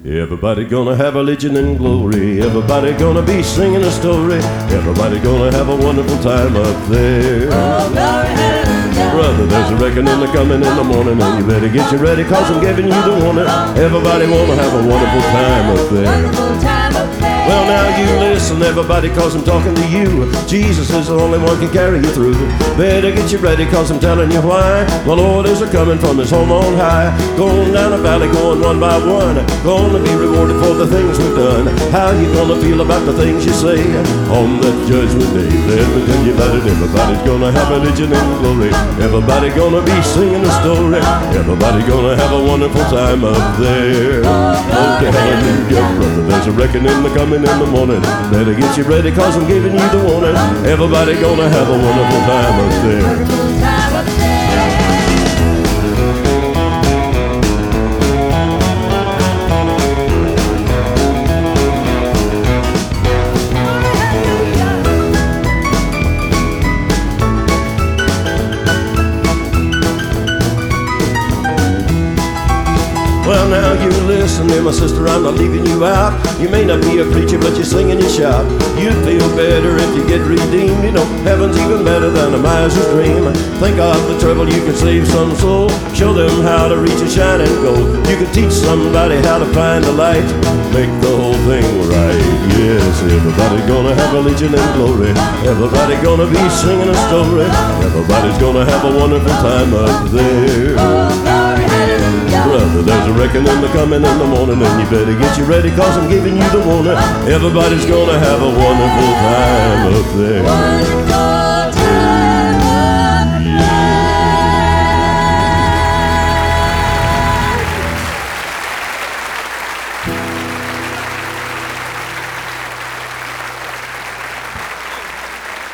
Everybody gonna have religion and glory. Everybody gonna be singing a story. Everybody gonna have a wonderful time up there. Oh, glory, hallelujah. Brother, there's a reckoning coming in the morning, and you better get you ready, cause I'm giving you the warning. Everybody wanna have a wonderful time up there. Wonderful time up there. Well, now you listen, everybody, cause I'm talking to you. Jesus is the only one can carry you through. Better get you ready, cause I'm telling you why. The Lord is a-coming from his home on high. Going down the valley, going one by one. Gonna be rewarded for the things we've done. How you gonna feel about the things you say on that judgment day? Let me tell you about it. Everybody's gonna have religion and glory. Everybody gonna be singing a story. Everybody gonna have a wonderful time up there. Okay, hallelujah, brother, there's a reckoning coming in the morning. Better get you ready, cause I'm giving you the warning. Everybody gonna have a wonderful time up there. Wonderful time up there. Well, now you listen, dear my sister, I'm not leaving you out. You may not be a preacher, but you sing and you shout. You'd feel better if you get redeemed. You know, heaven's even better than a miser's dream. Think of the trouble, you can save some soul. Show them how to reach a shining goal. You can teach somebody how to find the light. Make the whole thing right. Yes, everybody's gonna have religion and glory. Everybody gonna be singing a story. Everybody's gonna have a wonderful time up there. Oh, glory, hallelujah. Brother, there's a reckoning coming in the morning, and you better get you ready, cause I'm giving you the warning. Everybody's gonna have a wonderful time up there. Wonderful